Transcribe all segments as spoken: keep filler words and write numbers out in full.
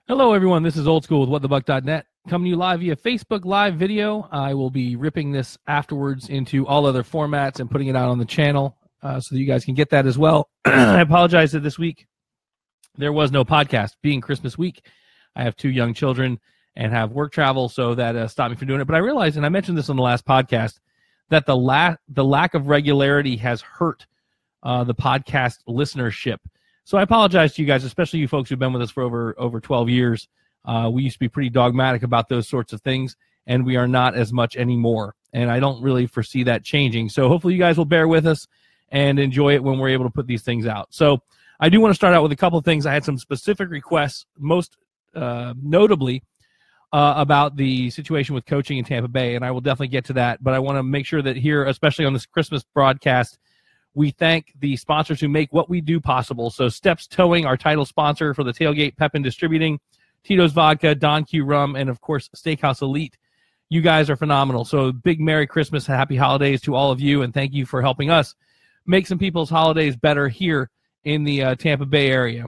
Hello, everyone. This is Old School with what the buck dot net, coming to you live via Facebook Live video. I will be ripping this afterwards into all other formats and putting it out on the channel uh, so that you guys can get that as well. I apologize that this week there was no podcast. Being Christmas week, I have two young children and have work travel, so that uh, stopped me from doing it. But I realized, and I mentioned this on the last podcast, that the, la- the lack of regularity has hurt uh, the podcast listenership. So I apologize to you guys, especially you folks who've been with us for over over twelve years. Uh, we used to be pretty dogmatic about those sorts of things, and we are not as much anymore. And I don't really foresee that changing. So hopefully you guys will bear with us and enjoy it when we're able to put these things out. So I do want to start out with a couple of things. I had some specific requests, most uh, notably uh, about the situation with coaching in Tampa Bay, and I will definitely get to that. But I want to make sure that here, especially on this Christmas broadcast, we thank the sponsors who make what we do possible. So Steps Towing, our title sponsor for the tailgate, Pepin Distributing, Tito's Vodka, Don Q Rum, and, of course, Steakhouse Elite. You guys are phenomenal. So big Merry Christmas, Happy Holidays to all of you, and thank you for helping us make some people's holidays better here in the uh, Tampa Bay area.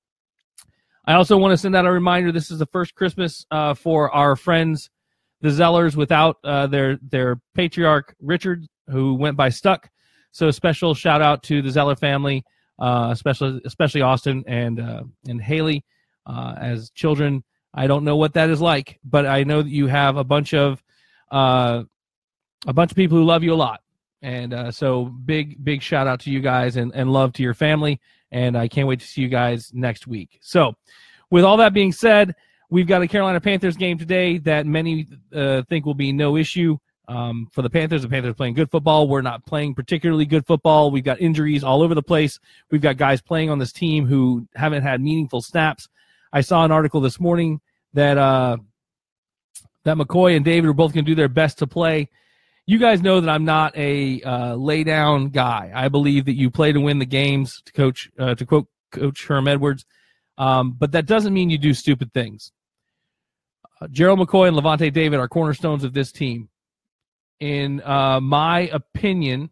I also want to send out a reminder, this is the first Christmas uh, for our friends, the Zellers, without uh, their, their patriarch, Richard, who went by Stuck. So a special shout out to the Zeller family, uh, especially especially Austin and uh, and Haley uh, as children. I don't know what that is like, but I know that you have a bunch of uh, a bunch of people who love you a lot, and uh, so big big shout out to you guys and, and love to your family. And I can't wait to see you guys next week. So, with all that being said, we've got a Carolina Panthers game today that many uh, think will be no issue. Um, for the Panthers, the Panthers are playing good football. We're not playing particularly good football. We've got injuries all over the place. We've got guys playing on this team who haven't had meaningful snaps. I saw an article this morning that uh, that McCoy and David are both going to do their best to play. You guys know that I'm not a uh, lay-down guy. I believe that you play to win the games, to coach, uh, to quote Coach Herm Edwards, um, but that doesn't mean you do stupid things. Uh, Gerald McCoy and Levante David are cornerstones of this team. In uh, my opinion,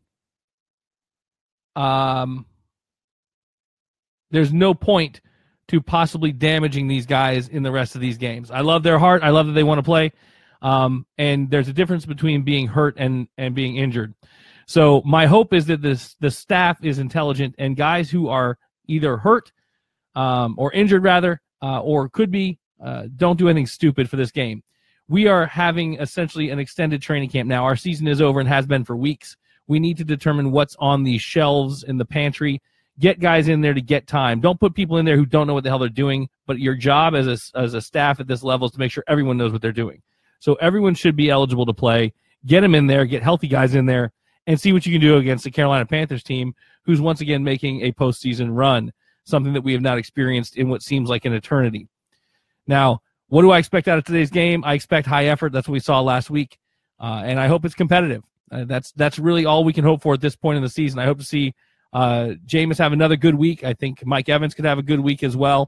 um, there's no point to possibly damaging these guys in the rest of these games. I love their heart. I love that they want to play. Um, and there's a difference between being hurt and, and being injured. So my hope is that this the staff is intelligent, and guys who are either hurt um, or injured, rather, uh, or could be, uh, don't do anything stupid for this game. We are having essentially an extended training camp now. Our season is over and has been for weeks. We need to determine what's on the shelves in the pantry. Get guys in there to get time. Don't put people in there who don't know what the hell they're doing, but your job as a, as a staff at this level is to make sure everyone knows what they're doing. So everyone should be eligible to play. Get them in there, get healthy guys in there, and see what you can do against the Carolina Panthers team, who's once again making a postseason run, something that we have not experienced in what seems like an eternity. Now, what do I expect out of today's game? I expect high effort. That's what we saw last week, uh, and I hope it's competitive. Uh, that's that's really all we can hope for at this point in the season. I hope to see uh, Jameis have another good week. I think Mike Evans could have a good week as well.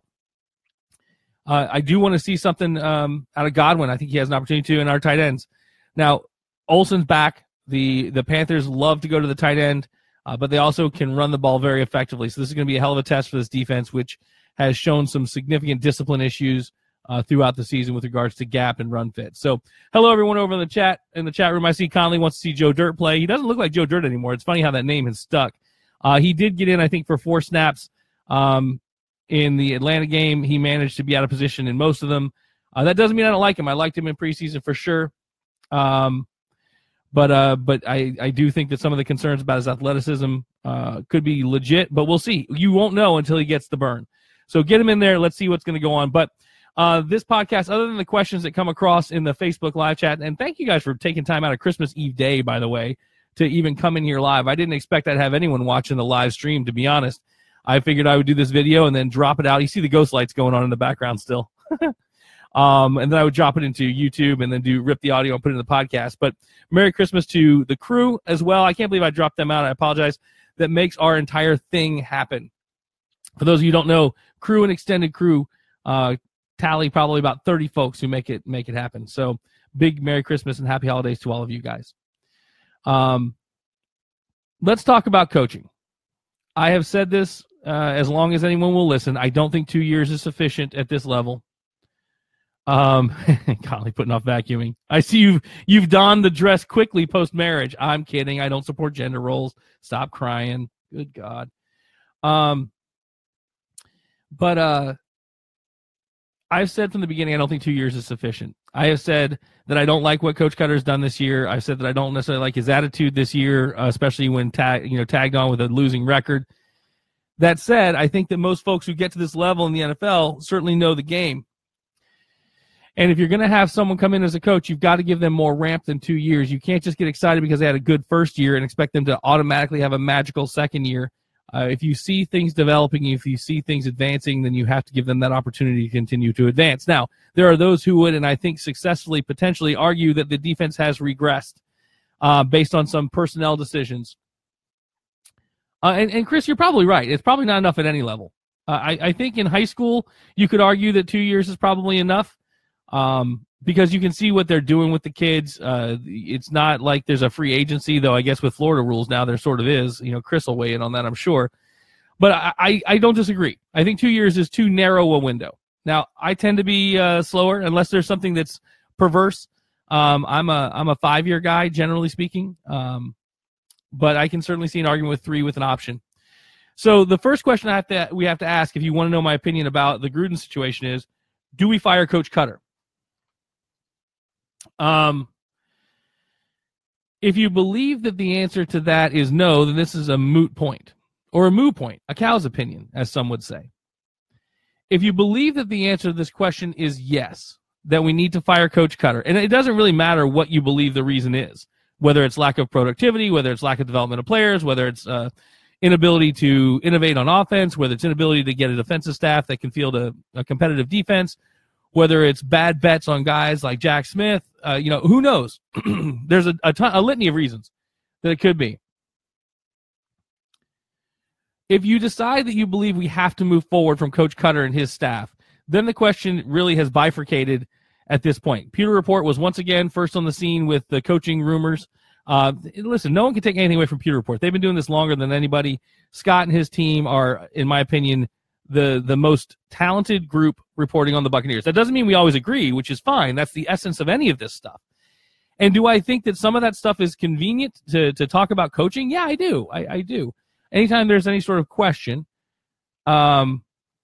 Uh, I do want to see something um, out of Godwin. I think he has an opportunity to in our tight ends. Now, Olsen's back. The the Panthers love to go to the tight end, uh, but they also can run the ball very effectively. So this is going to be a hell of a test for this defense, which has shown some significant discipline issues Uh, throughout the season with regards to gap and run fit. So, hello everyone over in the chat in the chat room. I see Conley wants to see Joe Dirt play. He doesn't look like Joe Dirt anymore. It's funny how that name has stuck. Uh, he did get in, I think, for four snaps um, in the Atlanta game. He managed to be out of position in most of them. Uh, that doesn't mean I don't like him. I liked him in preseason for sure. Um, but uh, but I, I do think that some of the concerns about his athleticism uh, could be legit. But we'll see. You won't know until he gets the burn. So get him in there. Let's see what's going to go on. But Uh, this podcast, other than the questions that come across in the Facebook live chat, and thank you guys for taking time out of Christmas Eve day, by the way, to even come in here live. I didn't expect I'd have anyone watching the live stream, to be honest. I figured I would do this video and then drop it out. You see the ghost lights going on in the background still. um, and then I would drop it into YouTube and then do rip the audio and put it in the podcast. But Merry Christmas to the crew as well. I can't believe I dropped them out. I apologize. That makes our entire thing happen. For those of you who don't know, crew and extended crew uh, tally probably about thirty folks who make it make it happen. So big Merry Christmas and Happy Holidays to all of you guys. Um, let's talk about coaching. I have said this uh, as long as anyone will listen. I don't think two years is sufficient at this level. Um, Conley putting off vacuuming. I see you've you've donned the dress quickly post marriage. I'm kidding. I don't support gender roles. Stop crying. Good God. Um, but uh, I've said from the beginning I don't think two years is sufficient. I have said that I don't like what Coach Cutter's done this year. I've said that I don't necessarily like his attitude this year, uh, especially when tag you know tagged on with a losing record. That said, I think that most folks who get to this level in the N F L certainly know the game. And if you're going to have someone come in as a coach, you've got to give them more ramp than two years. You can't just get excited because they had a good first year and expect them to automatically have a magical second year. Uh, if you see things developing, if you see things advancing, then you have to give them that opportunity to continue to advance. Now, there are those who would, and I think successfully, potentially argue that the defense has regressed uh, based on some personnel decisions. Uh, and, and Chris, you're probably right. It's probably not enough at any level. Uh, I, I think in high school, you could argue that two years is probably enough. Um, because you can see what they're doing with the kids. Uh, it's not like there's a free agency, though I guess with Florida rules now there sort of is. You know, Chris will weigh in on that, I'm sure. But I, I, I don't disagree. I think two years is too narrow a window. Now, I tend to be uh, slower unless there's something that's perverse. Um, I'm a I'm a five-year guy, generally speaking. Um, but I can certainly see an argument with three with an option. So the first question I have to we have to ask, if you want to know my opinion about the Gruden situation, is, do we fire Coach Cutter? Um, if you believe that the answer to that is no, then this is a moot point, or a moo point, a cow's opinion, as some would say. If you believe that the answer to this question is yes, that we need to fire Coach Cutter, and it doesn't really matter what you believe the reason is, whether it's lack of productivity, whether it's lack of development of players, whether it's uh, inability to innovate on offense, whether it's inability to get a defensive staff that can field a, a competitive defense, whether it's bad bets on guys like Jack Smith, uh, you know, who knows? There's a, a, ton, a litany of reasons that it could be. If you decide that you believe we have to move forward from Coach Cutter and his staff, then the question really has bifurcated at this point. Pewter Report was once again first on the scene with the coaching rumors. Uh, listen, no one can take anything away from Pewter Report. They've been doing this longer than anybody. Scott and his team are, in my opinion, the the most talented group reporting on the Buccaneers. That doesn't mean we always agree, which is fine. That's the essence of any of this stuff. And do I think that some of that stuff is convenient to, to talk about coaching? Yeah, I do. I, I do. Anytime there's any sort of question, um,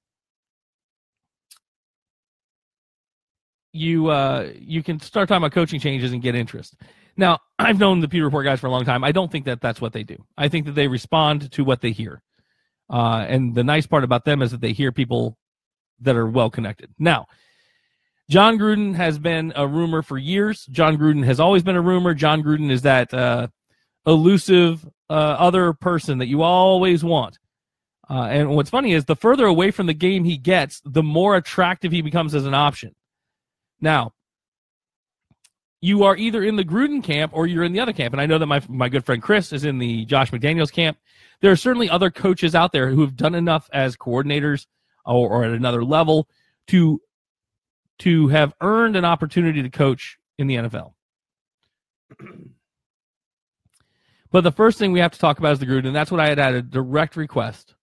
you uh, you can start talking about coaching changes and get interest. Now, I've known the Pewter Report guys for a long time. I don't think that that's what they do. I think that they respond to what they hear. Uh, and the nice part about them is that they hear people that are well connected. Now, John Gruden has been a rumor for years. John Gruden has always been a rumor. John Gruden is that uh, elusive uh, other person that you always want. Uh, and what's funny is the further away from the game he gets, the more attractive he becomes as an option. Now, you are either in the Gruden camp or you're in the other camp. And I know that my my good friend Chris is in the Josh McDaniels camp. There are certainly other coaches out there who have done enough as coordinators or, or at another level to, to have earned an opportunity to coach in the N F L. But the first thing we have to talk about is the Gruden, and that's what I had had a direct request.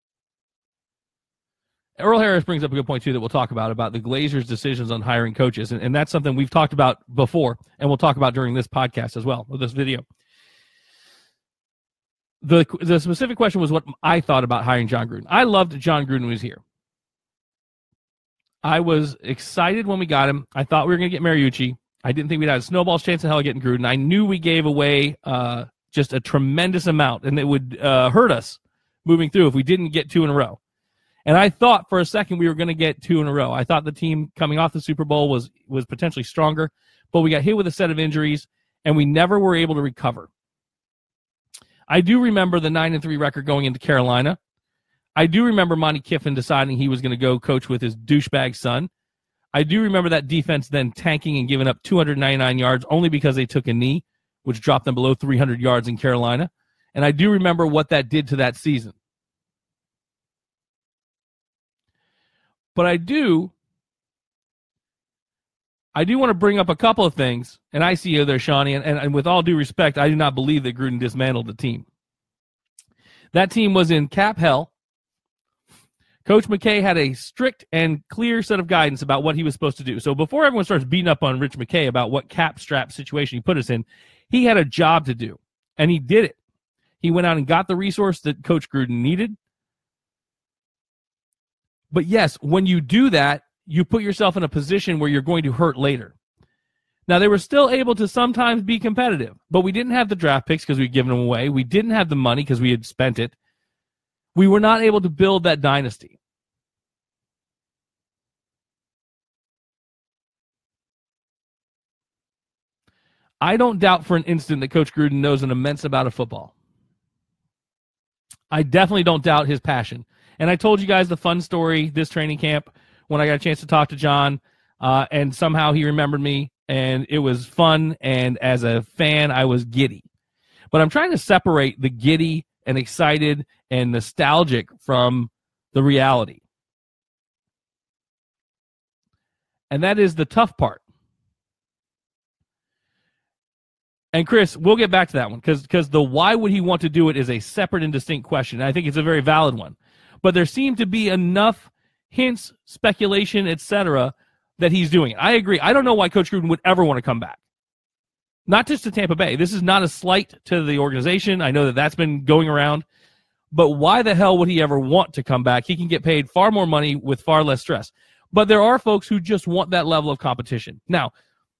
Earl Harris brings up a good point, too, that we'll talk about, about the Glazers' decisions on hiring coaches. And, and that's something we've talked about before, and we'll talk about during this podcast as well, or this video. The, the specific question was what I thought about hiring John Gruden. I loved John Gruden when he was here. I was excited when we got him. I thought we were going to get Mariucci. I didn't think we'd have a snowball's chance in hell of getting Gruden. I knew we gave away uh, just a tremendous amount, and it would uh, hurt us moving through if we didn't get two in a row. And I thought for a second we were going to get two in a row. I thought the team coming off the Super Bowl was was potentially stronger, but we got hit with a set of injuries, and we never were able to recover. I do remember the nine and three record going into Carolina. I do remember Monty Kiffin deciding he was going to go coach with his douchebag son. I do remember that defense then tanking and giving up two hundred ninety-nine yards only because they took a knee, which dropped them below three hundred yards in Carolina. And I do remember what that did to that season. But I do, I do want to bring up a couple of things, and I see you there, Shawnee, and, and, and with all due respect, I do not believe that Gruden dismantled the team. That team was in cap hell. Coach McKay had a strict and clear set of guidance about what he was supposed to do. So before everyone starts beating up on Rich McKay about what cap strap situation he put us in, he had a job to do, and he did it. He went out and got the resource that Coach Gruden needed. But yes, when you do that, you put yourself in a position where you're going to hurt later. Now, they were still able to sometimes be competitive, but we didn't have the draft picks because we'd given them away. We didn't have the money because we had spent it. We were not able to build that dynasty. I don't doubt for an instant that Coach Gruden knows an immense amount of football. I definitely don't doubt his passion. And I told you guys the fun story this training camp when I got a chance to talk to John, uh, and somehow he remembered me, and it was fun, and as a fan, I was giddy. But I'm trying to separate the giddy and excited and nostalgic from the reality. And that is the tough part. And Chris, we'll get back to that one because because the why would he want to do it is a separate and distinct question. And I think it's a very valid one. But there seem to be enough hints, speculation, et cetera, that he's doing it. I agree. I don't know why Coach Gruden would ever want to come back. Not just to Tampa Bay. This is not a slight to the organization. I know that that's been going around. But why the hell would he ever want to come back? He can get paid far more money with far less stress. But there are folks who just want that level of competition. Now,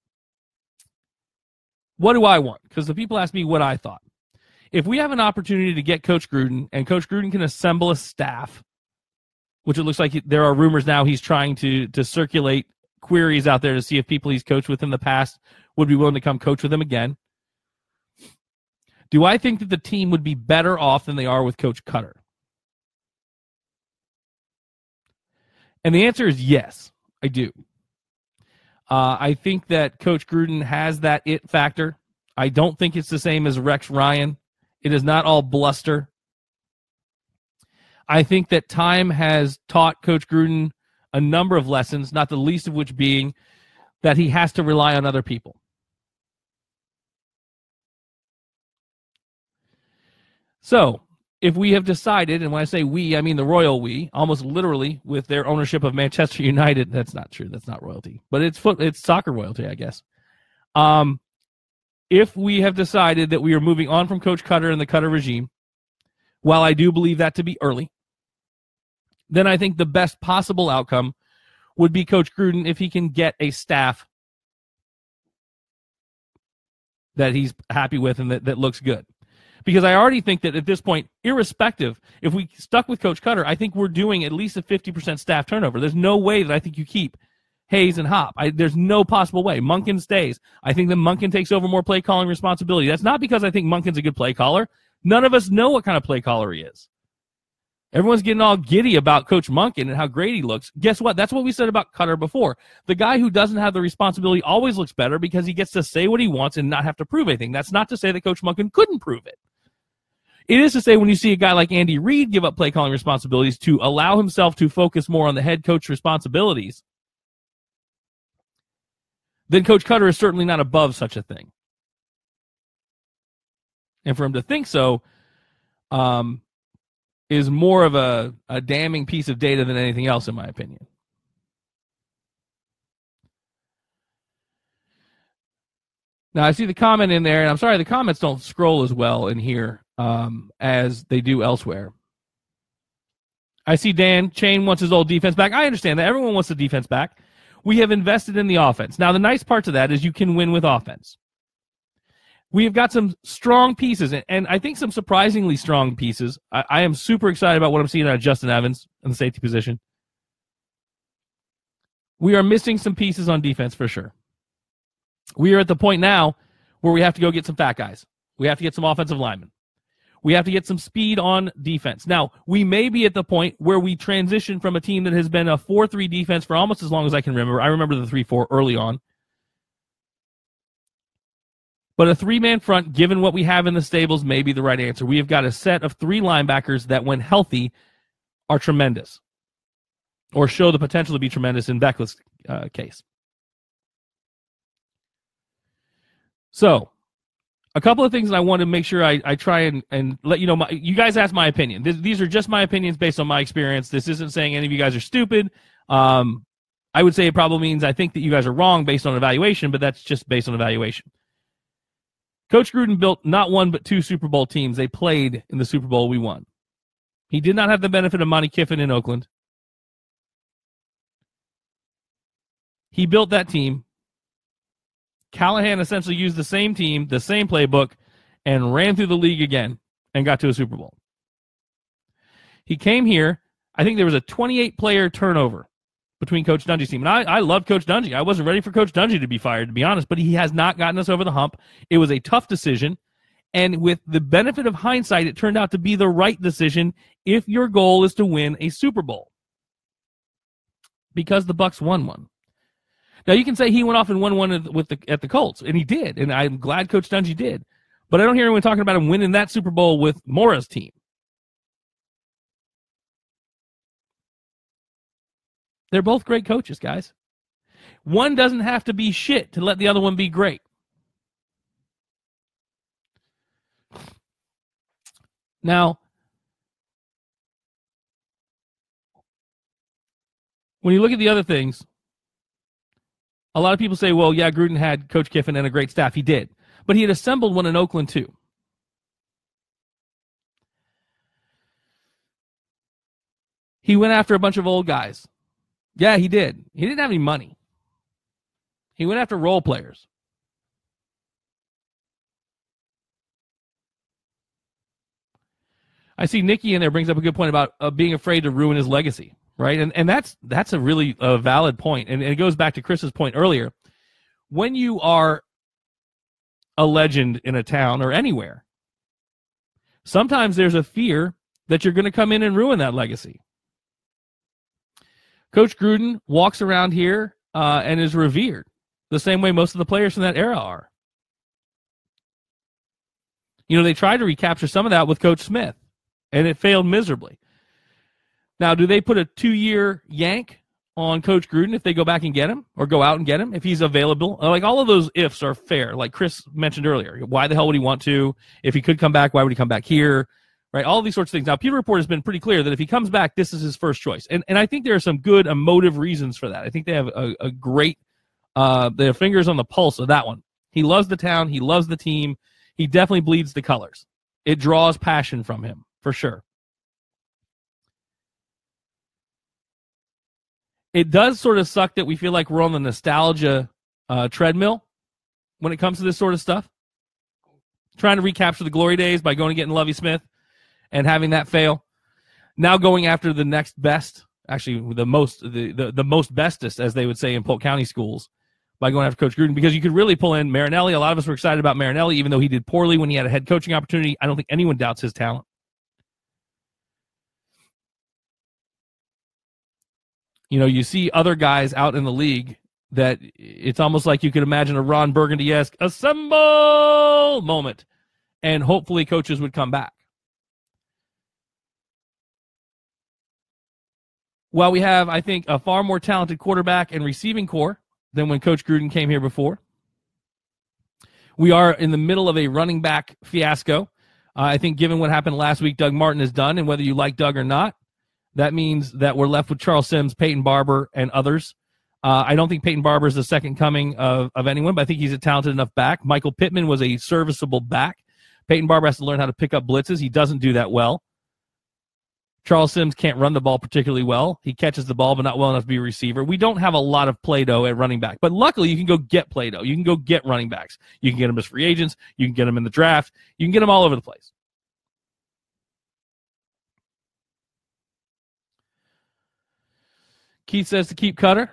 what do I want? Because the people ask me what I thought. If we have an opportunity to get Coach Gruden, and Coach Gruden can assemble a staff, which it looks like there are rumors now he's trying to, to circulate queries out there to see if people he's coached with in the past would be willing to come coach with him again. Do I think that the team would be better off than they are with Coach Cutter? And the answer is yes, I do. Uh, I think that Coach Gruden has that it factor. I don't think it's the same as Rex Ryan. It is not all bluster. I think that time has taught Coach Gruden a number of lessons, not the least of which being that he has to rely on other people. So, if we have decided, and when I say we, I mean the royal we, almost literally with their ownership of Manchester United. That's not true. That's not royalty. But it's foot, it's soccer royalty, I guess. Um, if we have decided that we are moving on from Coach Cutter and the Cutter regime, while I do believe that to be early, then I think the best possible outcome would be Coach Gruden if he can get a staff that he's happy with and that, that looks good. Because I already think that at this point, irrespective, if we stuck with Coach Cutter, I think we're doing at least a fifty percent staff turnover. There's no way that I think you keep Hayes and Hop. I, there's no possible way. Monken stays. I think that Monken takes over more play calling responsibility. That's not because I think Monken's a good play caller. None of us know what kind of play caller he is. Everyone's getting all giddy about Coach Monken and how great he looks. Guess what? That's what we said about Cutter before. The guy who doesn't have the responsibility always looks better because he gets to say what he wants and not have to prove anything. That's not to say that Coach Monken couldn't prove it. It is to say when you see a guy like Andy Reid give up play calling responsibilities to allow himself to focus more on the head coach responsibilities, then Coach Cutter is certainly not above such a thing. And for him to think so um, is more of a, a damning piece of data than anything else, in my opinion. Now, I see the comment in there, and I'm sorry, the comments don't scroll as well in here um, as they do elsewhere. I see Dan Chain wants his old defense back. I understand that. Everyone wants the defense back. We have invested in the offense. Now, the nice part to that is you can win with offense. We have got some strong pieces, and, and I think some surprisingly strong pieces. I, I am super excited about what I'm seeing out of Justin Evans in the safety position. We are missing some pieces on defense for sure. We are at the point now where we have to go get some fat guys. We have to get some offensive linemen. We have to get some speed on defense. Now, we may be at the point where we transition from a team that has been a four three defense for almost as long as I can remember. I remember the three four early on. But a three-man front, given what we have in the stables, may be the right answer. We have got a set of three linebackers that, when healthy, are tremendous or show the potential to be tremendous in Beckley's uh, case. So, a couple of things that I want to make sure I, I try and, and let you know. My, you guys asked my opinion. This, these are just my opinions based on my experience. This isn't saying any of you guys are stupid. Um, I would say it probably means I think that you guys are wrong based on evaluation, but that's just based on evaluation. Coach Gruden built not one but two Super Bowl teams. They played in the Super Bowl we won. He did not have the benefit of Monty Kiffin in Oakland. He built that team. Callahan essentially used the same team, the same playbook, and ran through the league again and got to a Super Bowl. He came here. I think there was a twenty-eight player turnover between Coach Dungy's team. And I, I love Coach Dungy. I wasn't ready for Coach Dungy to be fired, to be honest, but he has not gotten us over the hump. It was a tough decision. And with the benefit of hindsight, it turned out to be the right decision if your goal is to win a Super Bowl. Because the Bucs won one. Now, you can say he went off and won one with the, at the Colts, and he did, and I'm glad Coach Dungy did. But I don't hear anyone talking about him winning that Super Bowl with Mora's team. They're both great coaches, guys. One doesn't have to be shit to let the other one be great. Now, when you look at the other things, a lot of people say, well, yeah, Gruden had Coach Kiffin and a great staff. He did. But he had assembled one in Oakland, too. He went after a bunch of old guys. Yeah, he did. He didn't have any money. He went after role players. I see Nikki in there brings up a good point about uh, being afraid to ruin his legacy, right? And and that's that's a really uh, valid point. And, and it goes back to Chris's point earlier. When you are a legend in a town or anywhere, sometimes there's a fear that you're going to come in and ruin that legacy. Coach Gruden walks around here uh, and is revered the same way most of the players from that era are. You know, they tried to recapture some of that with Coach Smith, and it failed miserably. Now, do they put a two-year yank on Coach Gruden if they go back and get him or go out and get him if he's available? Like, all of those ifs are fair, like Chris mentioned earlier. Why the hell would he want to? If he could come back, why would he come back here? Right, all these sorts of things. Now, Pewter Report has been pretty clear that if he comes back, this is his first choice. And and I think there are some good emotive reasons for that. I think they have a, a great, uh, their fingers on the pulse of that one. He loves the town. He loves the team. He definitely bleeds the colors. It draws passion from him, for sure. It does sort of suck that we feel like we're on the nostalgia uh, treadmill when it comes to this sort of stuff. Trying to recapture the glory days by going and getting Lovie Smith and having that fail. Now going after the next best, actually the most the, the, the most bestest, as they would say in Polk County schools, by going after Coach Gruden, because you could really pull in Marinelli. A lot of us were excited about Marinelli, even though he did poorly when he had a head coaching opportunity. I don't think anyone doubts his talent. You know, you see other guys out in the league that it's almost like you could imagine a Ron Burgundy-esque assemble moment, and hopefully coaches would come back. While we have, I think, a far more talented quarterback and receiving core than when Coach Gruden came here before, we are in the middle of a running back fiasco. Uh, I think given what happened last week, Doug Martin is done, and whether you like Doug or not, that means that we're left with Charles Sims, Peyton Barber, and others. Uh, I don't think Peyton Barber is the second coming of, of anyone, but I think he's a talented enough back. Michael Pittman was a serviceable back. Peyton Barber has to learn how to pick up blitzes. He doesn't do that well. Charles Sims can't run the ball particularly well. He catches the ball, but not well enough to be a receiver. We don't have a lot of Play-Doh at running back, but luckily you can go get Play-Doh. You can go get running backs. You can get them as free agents. You can get them in the draft. You can get them all over the place. Keith says to keep Cutter.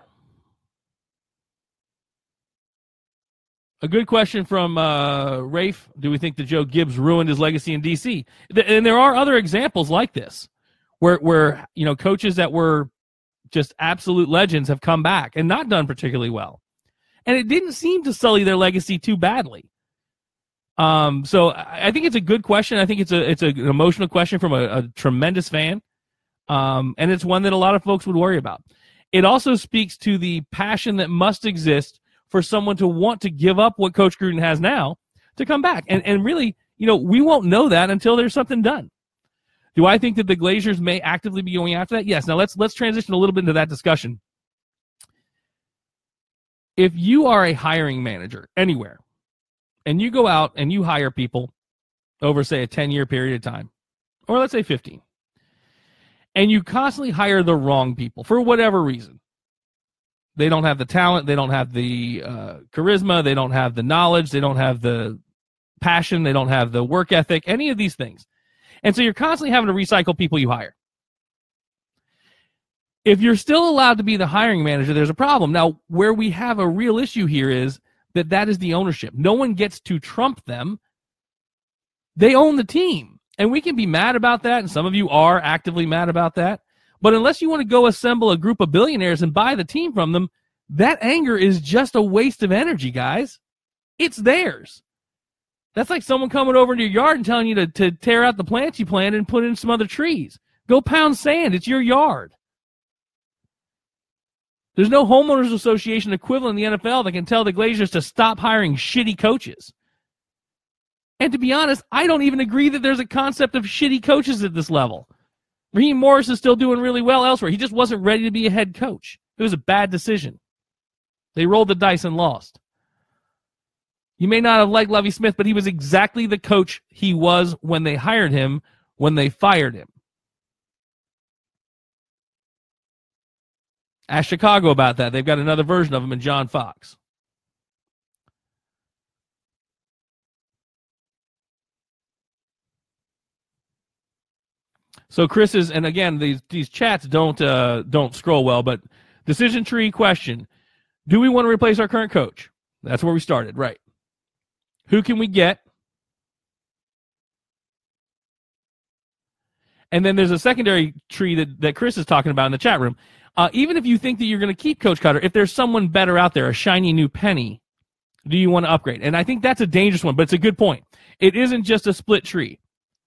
A good question from uh, Rafe. Do we think that Joe Gibbs ruined his legacy in D C? And there are other examples like this where, where you know, coaches that were just absolute legends have come back and not done particularly well. And it didn't seem to sully their legacy too badly. Um, so I think it's a good question. I think it's a it's a, an emotional question from a, a tremendous fan. Um, and it's one that a lot of folks would worry about. It also speaks to the passion that must exist for someone to want to give up what Coach Gruden has now to come back. And and really, you know, we won't know that until there's something done. Do I think that the Glazers may actively be going after that? Yes. Now let's let's transition a little bit into that discussion. If you are a hiring manager anywhere, and you go out and you hire people over, say, a ten-year period of time, or let's say fifteen, and you constantly hire the wrong people for whatever reason. They don't have the talent, they don't have the uh, charisma, they don't have the knowledge, they don't have the passion, they don't have the work ethic, any of these things. And so you're constantly having to recycle people you hire. If you're still allowed to be the hiring manager, there's a problem. Now, where we have a real issue here is that that is the ownership. No one gets to trump them. They own the team. And we can be mad about that, and some of you are actively mad about that. But unless you want to go assemble a group of billionaires and buy the team from them, that anger is just a waste of energy, guys. It's theirs. That's like someone coming over into your yard and telling you to, to tear out the plants you planted and put in some other trees. Go pound sand. It's your yard. There's no homeowners association equivalent in the N F L that can tell the Glazers to stop hiring shitty coaches. And to be honest, I don't even agree that there's a concept of shitty coaches at this level. Raheem Morris is still doing really well elsewhere. He just wasn't ready to be a head coach. It was a bad decision. They rolled the dice and lost. You may not have liked Lovie Smith, but he was exactly the coach he was when they hired him, when they fired him. Ask Chicago about that. They've got another version of him in John Fox. So Chris is, and again, these these chats don't uh, don't scroll well, but decision tree question: do we want to replace our current coach? That's where we started, right? Who can we get? And then there's a secondary tree that, that Chris is talking about in the chat room. Uh, even if you think that you're going to keep Coach Cutter, if there's someone better out there, a shiny new penny, do you want to upgrade? And I think that's a dangerous one, but it's a good point. It isn't just a split tree.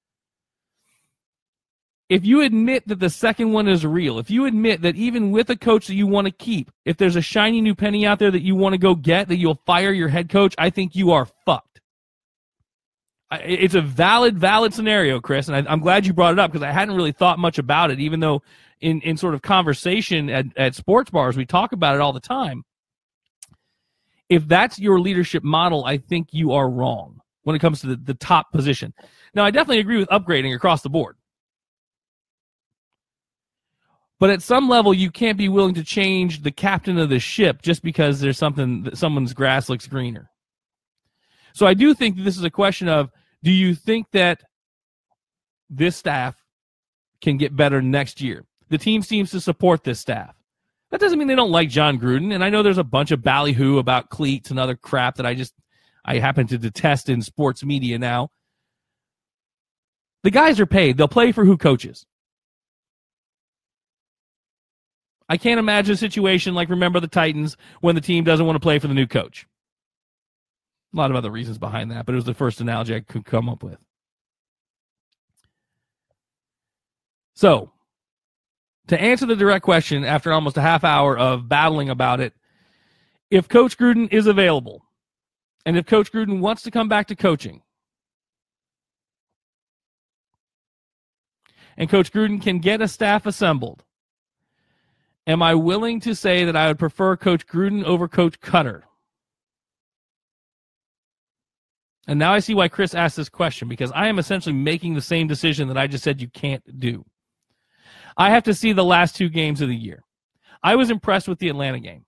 If you admit that the second one is real, if you admit that even with a coach that you want to keep, if there's a shiny new penny out there that you want to go get, that you'll fire your head coach, I think you are fucked. It's a valid, valid scenario, Chris, and I, I'm glad you brought it up because I hadn't really thought much about it, even though in, in sort of conversation at, at sports bars, we talk about it all the time. If that's your leadership model, I think you are wrong when it comes to the, the top position. Now, I definitely agree with upgrading across the board. But at some level, you can't be willing to change the captain of the ship just because there's something that someone's grass looks greener. So I do think that this is a question of, do you think that this staff can get better next year? The team seems to support this staff. That doesn't mean they don't like John Gruden, and I know there's a bunch of ballyhoo about cleats and other crap that I just I happen to detest in sports media now. The guys are paid. They'll play for who coaches. I can't imagine a situation like remember the Titans when the team doesn't want to play for the new coach. A lot of other reasons behind that, but it was the first analogy I could come up with. So, to answer the direct question, after almost a half hour of battling about it, if Coach Gruden is available, and if Coach Gruden wants to come back to coaching, and Coach Gruden can get a staff assembled, am I willing to say that I would prefer Coach Gruden over Coach Cutter? And now I see why Chris asked this question, because I am essentially making the same decision that I just said you can't do. I have to see the last two games of the year. I was impressed with the Atlanta game.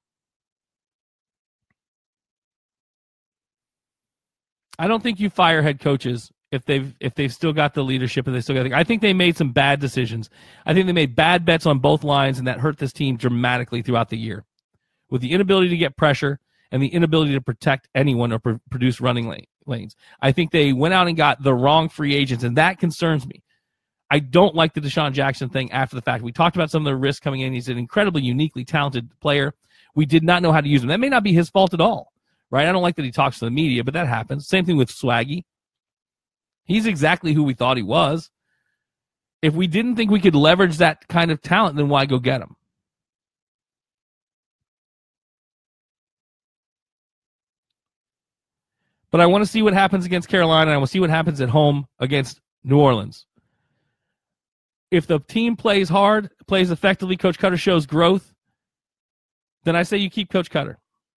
I don't think you fire head coaches if they've if they've still got the leadership and they still got the, I think they made some bad decisions. I think they made bad bets on both lines, and that hurt this team dramatically throughout the year. With the inability to get pressure and the inability to protect anyone or pr- produce running lane, lanes. I think they went out and got the wrong free agents, and that concerns me. I don't like the Deshaun Jackson thing after the fact. We talked about some of the risks coming in. He's an incredibly uniquely talented player. We did not know how to use him. That may not be his fault at all, right? I don't like that he talks to the media, but that happens. Same thing with Swaggy. He's exactly who we thought he was. If we didn't think we could leverage that kind of talent, then why go get him? But I want to see what happens against Carolina. And I want to see what happens at home against New Orleans. If the team plays hard, plays effectively, Coach Cutter shows growth, then I say you keep Coach Cutter.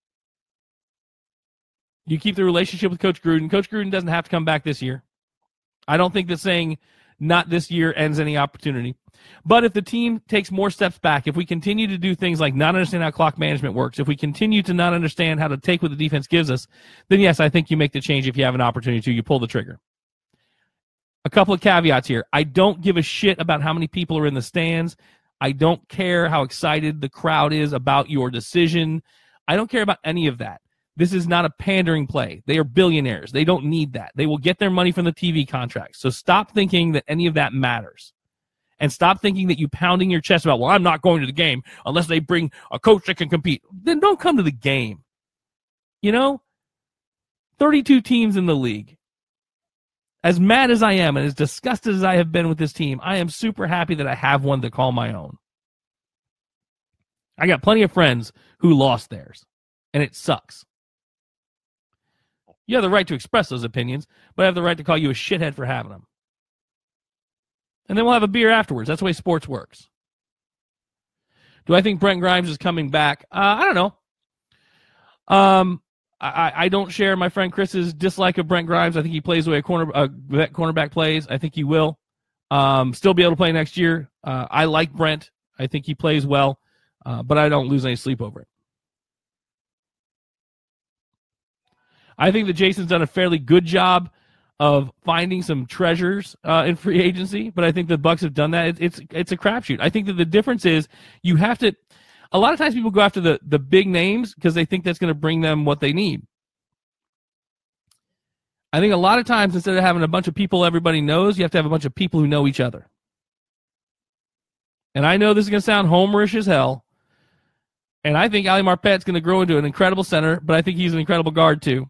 You keep the relationship with Coach Gruden. Coach Gruden doesn't have to come back this year. I don't think that saying not this year ends any opportunity. But if the team takes more steps back, if we continue to do things like not understand how clock management works, if we continue to not understand how to take what the defense gives us, then yes, I think you make the change if you have an opportunity to. You pull the trigger. A couple of caveats here. I don't give a shit about how many people are in the stands. I don't care how excited the crowd is about your decision. I don't care about any of that. This is not a pandering play. They are billionaires. They don't need that. They will get their money from the T V contracts. So stop thinking that any of that matters. And stop thinking that you pounding your chest about, well, I'm not going to the game unless they bring a coach that can compete. Then don't come to the game. You know? thirty-two teams in the league. As mad as I am and as disgusted as I have been with this team, I am super happy that I have one to call my own. I got plenty of friends who lost theirs, and it sucks. You have the right to express those opinions, but I have the right to call you a shithead for having them. And then we'll have a beer afterwards. That's the way sports works. Do I think Brent Grimes is coming back? Uh, I don't know. Um, I, I don't share my friend Chris's dislike of Brent Grimes. I think he plays the way a corner uh, that cornerback plays. I think he will um, still be able to play next year. Uh, I like Brent. I think he plays well, uh, but I don't lose any sleep over it. I think that Jason's done a fairly good job of finding some treasures uh, in free agency, but I think the Bucs have done that. It, it's it's a crapshoot. I think that the difference is you have to. A lot of times people go after the the big names because they think that's going to bring them what they need. I think a lot of times instead of having a bunch of people everybody knows, you have to have a bunch of people who know each other. And I know this is going to sound homerish as hell, and I think Ali Marpet's going to grow into an incredible center, but I think he's an incredible guard too.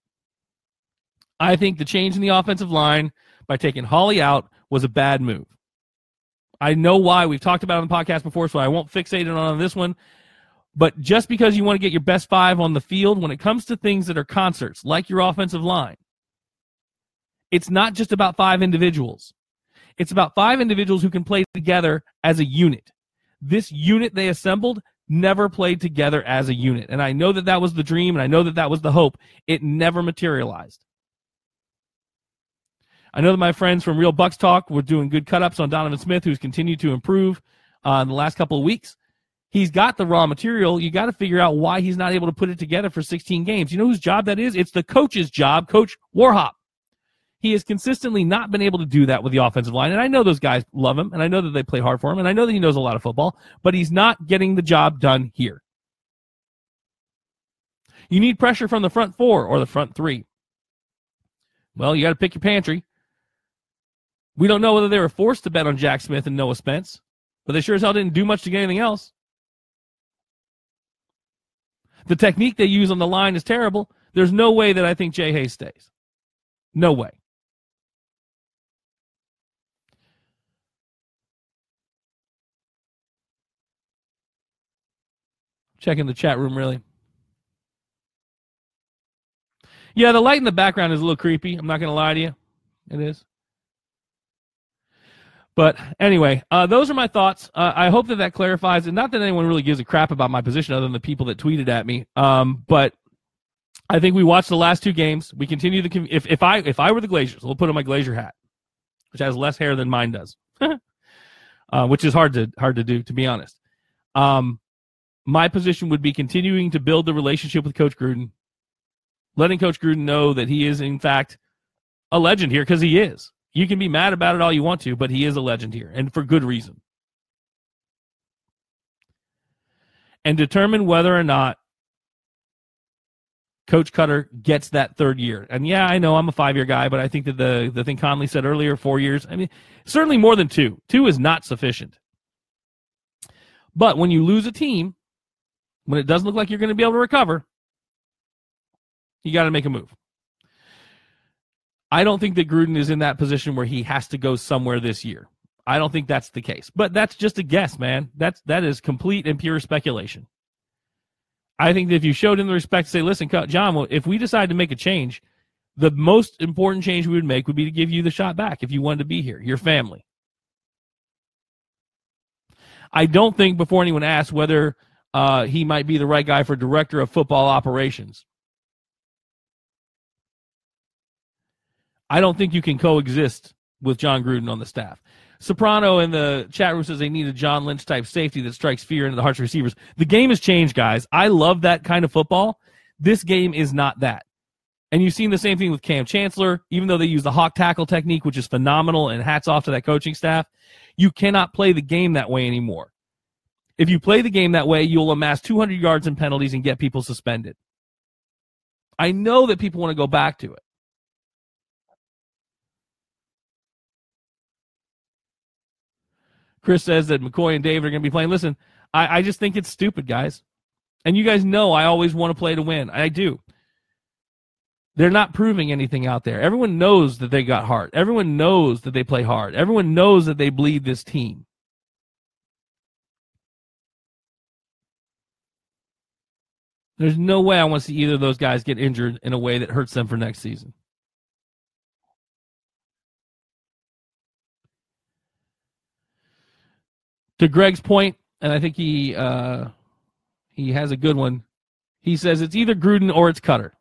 I think the change in the offensive line by taking Hawley out was a bad move. I know why. We've talked about it on the podcast before, so I won't fixate on this one. But just because you want to get your best five on the field, when it comes to things that are concerts, like your offensive line, it's not just about five individuals. It's about five individuals who can play together as a unit. This unit they assembled never played together as a unit. And I know that that was the dream, and I know that that was the hope. It never materialized. I know that my friends from Real Bucks Talk were doing good cut-ups on Donovan Smith, who's continued to improve uh, in the last couple of weeks. He's got the raw material. You got to figure out why he's not able to put it together for sixteen games. You know whose job that is? It's the coach's job, Coach Warhop. He has consistently not been able to do that with the offensive line, and I know those guys love him, and I know that they play hard for him, and I know that he knows a lot of football, but he's not getting the job done here. You need pressure from the front four or the front three. Well, you got to pick your pantry. We don't know whether they were forced to bet on Jack Smith and Noah Spence, but they sure as hell didn't do much to get anything else. The technique they use on the line is terrible. There's no way that I think Jay Hayes stays. No way. Checking the chat room, really. Yeah, the light in the background is a little creepy. I'm not going to lie to you. It is. But anyway, uh, those are my thoughts. Uh, I hope that that clarifies it. Not that anyone really gives a crap about my position other than the people that tweeted at me. Um, but I think we watched the last two games. We continue the if if I if I were the Glaziers, we'll put on my Glazier hat, which has less hair than mine does, uh, which is hard to hard to do, to be honest. Um, my position would be continuing to build the relationship with Coach Gruden, letting Coach Gruden know that he is in fact a legend here, because he is. You can be mad about it all you want to, but he is a legend here, and for good reason. And determine whether or not Coach Cutter gets that third year. And yeah, I know I'm a five-year guy, but I think that the, the thing Conley said earlier, four years, I mean, certainly more than two. Two is not sufficient. But when you lose a team, when it doesn't look like you're going to be able to recover, you got to make a move. I don't think that Gruden is in that position where he has to go somewhere this year. I don't think that's the case. But that's just a guess, man. That's that is complete and pure speculation. I think that if you showed him the respect to say, listen, John, well, if we decide to make a change, The most important change we would make would be to give you the shot back if you wanted to be here, your family. I don't think, before anyone asks, whether uh, he might be the right guy for director of football operations. I don't think you can coexist with John Gruden on the staff. Soprano in the chat room says they need a John Lynch-type safety that strikes fear into the hearts of receivers. The game has changed, guys. I love that kind of football. This game is not that. And you've seen the same thing with Cam Chancellor. Even though they use the hawk tackle technique, which is phenomenal, and hats off to that coaching staff, you cannot play the game that way anymore. If you play the game that way, you'll amass two hundred yards in penalties and get people suspended. I know that people want to go back to it. Chris says that McCoy and David are going to be playing. Listen, I, I just think it's stupid, guys. And you guys know I always want to play to win. I do. They're not proving anything out there. Everyone knows that they got heart. Everyone knows that they play hard. Everyone knows that they bleed this team. There's no way I want to see either of those guys get injured in a way that hurts them for next season. To Greg's point, and I think he uh, he has a good one, he says it's either Gruden or it's Cutter.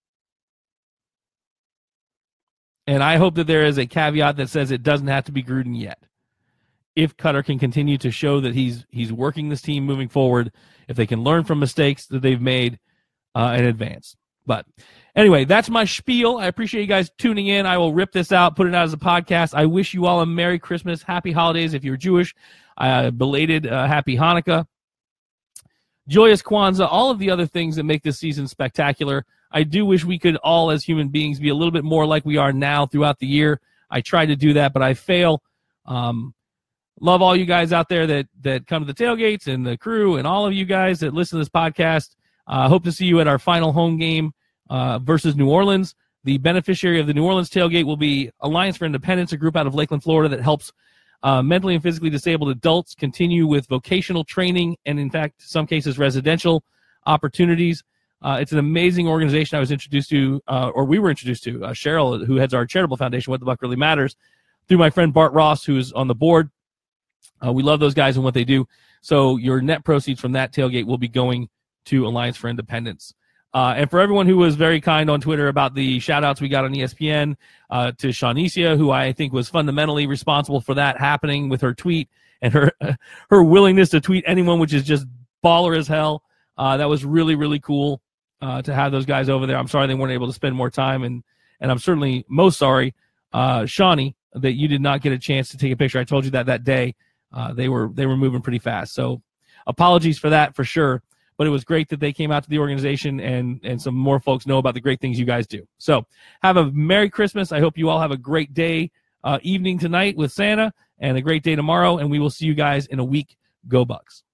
And I hope that there is a caveat that says it doesn't have to be Gruden yet. If Cutter can continue to show that he's he's working this team moving forward, if they can learn from mistakes that they've made uh, in advance. But anyway, that's my spiel. I appreciate you guys tuning in. I will rip this out, put it out as a podcast. I wish you all a Merry Christmas, Happy Holidays if you're Jewish, uh, belated uh, Happy Hanukkah, joyous Kwanzaa, all of the other things that make this season spectacular. I do wish we could all, as human beings, be a little bit more like we are now throughout the year. I try to do that, but I fail. Um, love all you guys out there that that come to the tailgates, and the crew, and all of you guys that listen to this podcast. I uh, hope to see you at our final home game uh, versus New Orleans. The beneficiary of the New Orleans tailgate will be Alliance for Independence, a group out of Lakeland, Florida, that helps uh, mentally and physically disabled adults continue with vocational training and, in fact, in some cases, residential opportunities. Uh, it's an amazing organization I was introduced to, uh, or we were introduced to. Uh, Cheryl, who heads our charitable foundation, What the Buck Really Matters, through my friend Bart Ross, who is on the board. Uh, we love those guys and what they do. So your net proceeds from that tailgate will be going to Alliance for Independence. Uh, and for everyone who was very kind on Twitter about the shout-outs we got on E S P N, uh, to Shawnecia, who I think was fundamentally responsible for that happening with her tweet and her her willingness to tweet anyone, which is just baller as hell. Uh, that was really, really cool uh, to have those guys over there. I'm sorry they weren't able to spend more time, and and I'm certainly most sorry, uh, Shawnee, that you did not get a chance to take a picture. I told you that that day. Uh, they were they were moving pretty fast. So apologies for that for sure. But it was great that they came out to the organization, and, and some more folks know about the great things you guys do. So have a Merry Christmas. I hope you all have a great day, uh, evening tonight with Santa, and a great day tomorrow. And we will see you guys in a week. Go Bucks.